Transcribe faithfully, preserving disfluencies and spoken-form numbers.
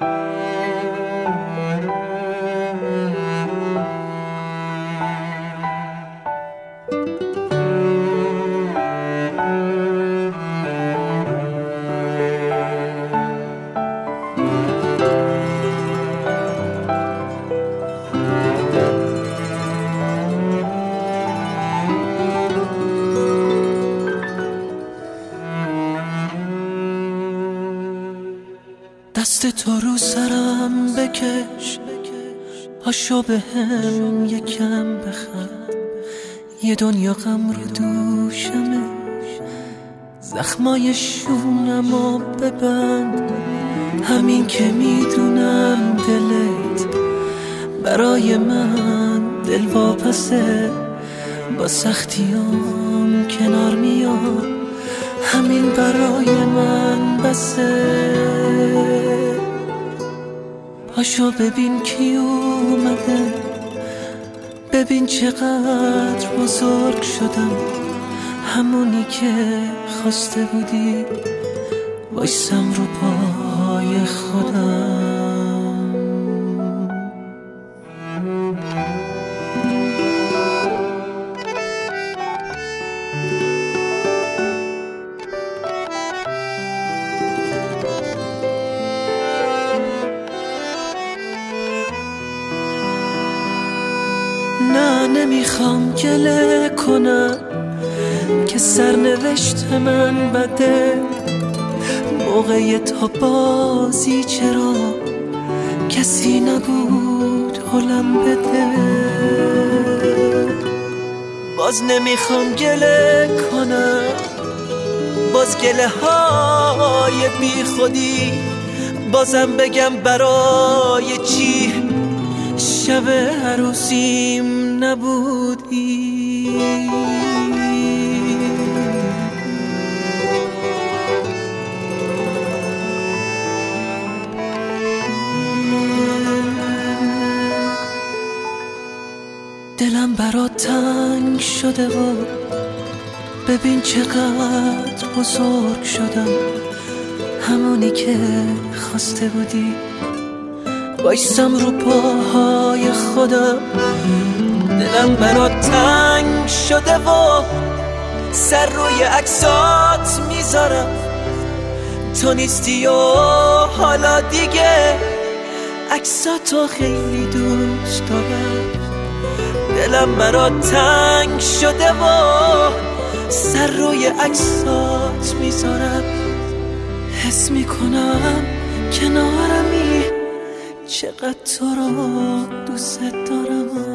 دست تو رو سرم بکش، پاشو به هم یکم بخند، یه دنیا غم رو دوشمه، زخمای شونمو ببند. همین که میدونم دلت برای من دل واپسه، با سختیام کنار میاد، همین برای من بسه. پاشو ببین کی اومده، ببین چقدر بزرگ شدم، همونی که خواسته بودی وایسم رو پای خودم. نه نمیخوام گله کنم که سرنوشت من بده، موقع تا بازی چرا کسی نبود حالم بده. باز نمیخوام گله کنم، باز گله های بی خودی، بازم بگم برای چی شب عروسیم نبودی. دلم برات تنگ شده و ببین چقدر بزرگ شدم، همونی که خواسته بودی وایسم رو پاهای خودم. دلم برات تنگ شده و سر روی عکسات میذارم، تو نیستی و حالا دیگه عکساتو خیلی دوست دارم. دلم برات تنگ شده و سر روی عکسات میذارم، حس میکنم کنارمی، چقدر تو رو دوست دارم.